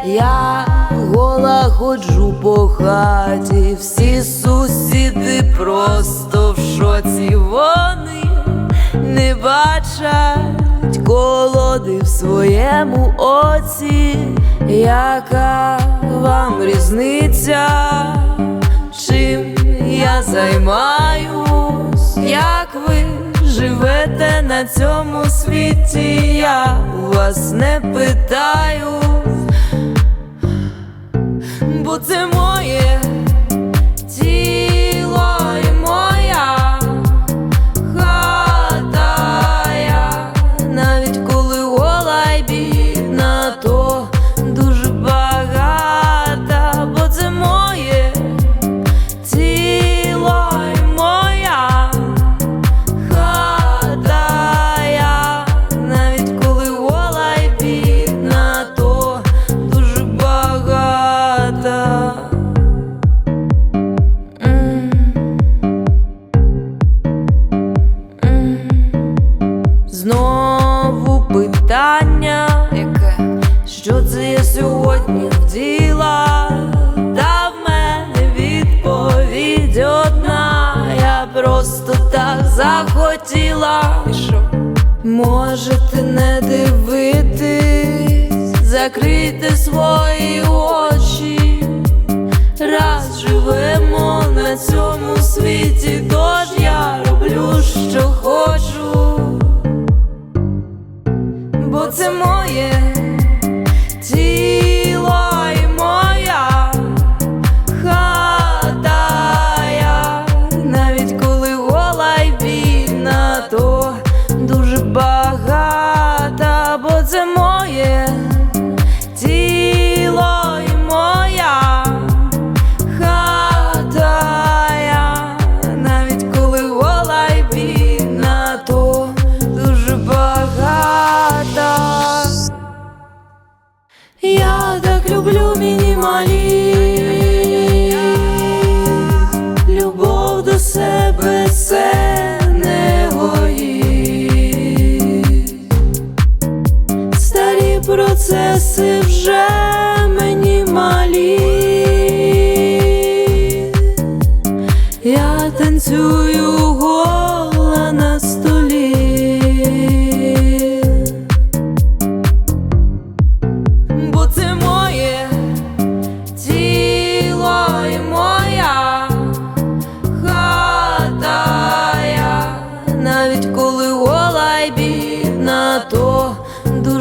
Я гола ходжу по хаті, всі сусіди просто в шоці. Вони не бачать колоди в своєму оці. Яка вам різниця, чим я займаюсь? Як ви живете на цьому світі? Я у вас не питаю, бо це моє тіло і моя хата. Я навіть коли гола й бідна, то дуже багата, бо це моє тіло і моя хата. Я навіть коли гола й бідна, то дуже багата. Знову питання, яке? Що це я сьогодні вділа? Та в мене відповідь одна: я просто так захотіла. І що? Можете не дивитись, закрийте свої очі. Раз живемо на цьому світі, тож я роблю, що хочу, бо це моє тіло і моя хата. Я навіть коли гола й бідна, то дуже багата, бо це моє тіло і моя хата. Я навіть коли гола й бідна, то дуже багата. Я так люблю мінімалізм, любов до себе – це не егоїзм. Старі процеси вже мені малі. Я танцюю гола на столі, бо це моє тіло і моя хата. Я навіть коли гола й бідна, то дуже